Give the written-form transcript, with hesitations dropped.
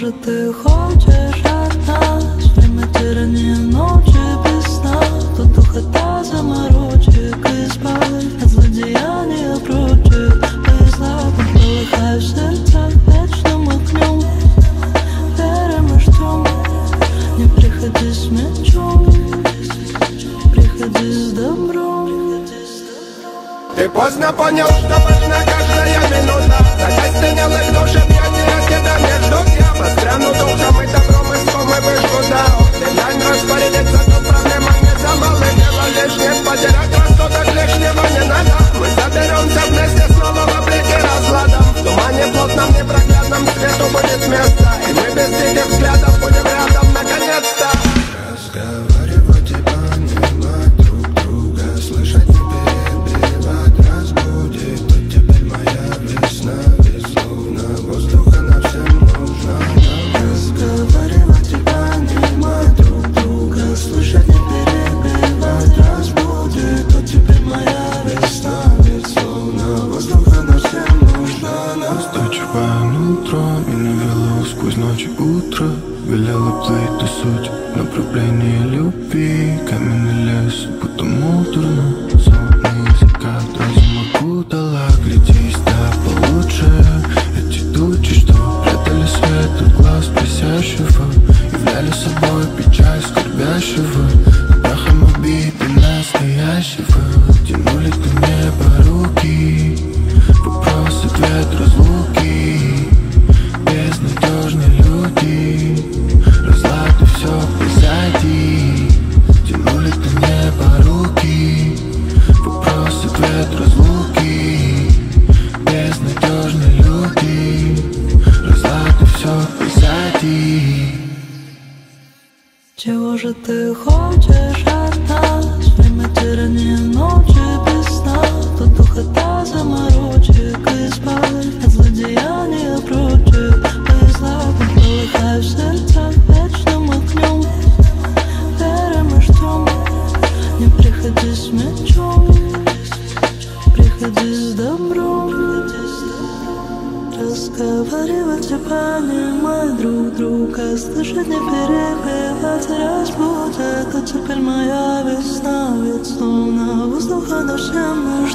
Может, ты хочешь от нас время тирания, ночи без сна, тут духота заморочек, избавь от злодеяния прочих. Без злаком полыхай в сердцах вечным огнем, верим и ждем. Не приходи с мечом, приходи с добром. Ты поздно понял, что важна каждая минута. Закостенелых душ объятия где-то между тем. Воспряну духом и добром, и злом, и выжгу дал. Глянь, распорядиться, тут проблема не за малое дело. Лишнее потерять рассудок, лишнего не надо. Мы соберемся вместе снова в облике разладом. В тумане плотном, непроглядном свету будет место, и мы без диких взглядов будем рядом наконец-то. Разговаривать и понимать друг друга, слышать не перебивать, разбудит. Вот теперь моя весна, ведь словно воздуха нам всем нужна. Разговаривать и понимать друг друга, слышать не перебивать, разбудит. Вот теперь моя весна, ведь словно воздуха нам всем нужна. Устойчивое нутро меня вело сквозь ночь и утро, велела плыть до сути, направление любви. Каменный лес, будто муторно, сонный закат, разум окутала. Глядись, да получше. Эти тучи, что прятали свет от глаз просящего, являли собой печаль скорбящего, прахом обиды настоящего. Тянули к небу руки, вопрос, ответ, разлуки. Безнадежные люди, разлад и все позади. Тянули к небу руки, вопрос, ответ, разлуки. Безнадежные люди, разлад и все позади. Чего же ты хочешь от нас? Время тирания, ночи без сна, тут духота заморочек, избавь от злодеяния прочих. Без злаком полыхай в сердцах вечным огнем, верим и ждем. Не приходи с мечом, приходи с добром. Разговаривать и понимать друг друга, слышать, не перебивать, разбудит. Вот теперь моя весна, ведь словно воздуха нам всем нужна.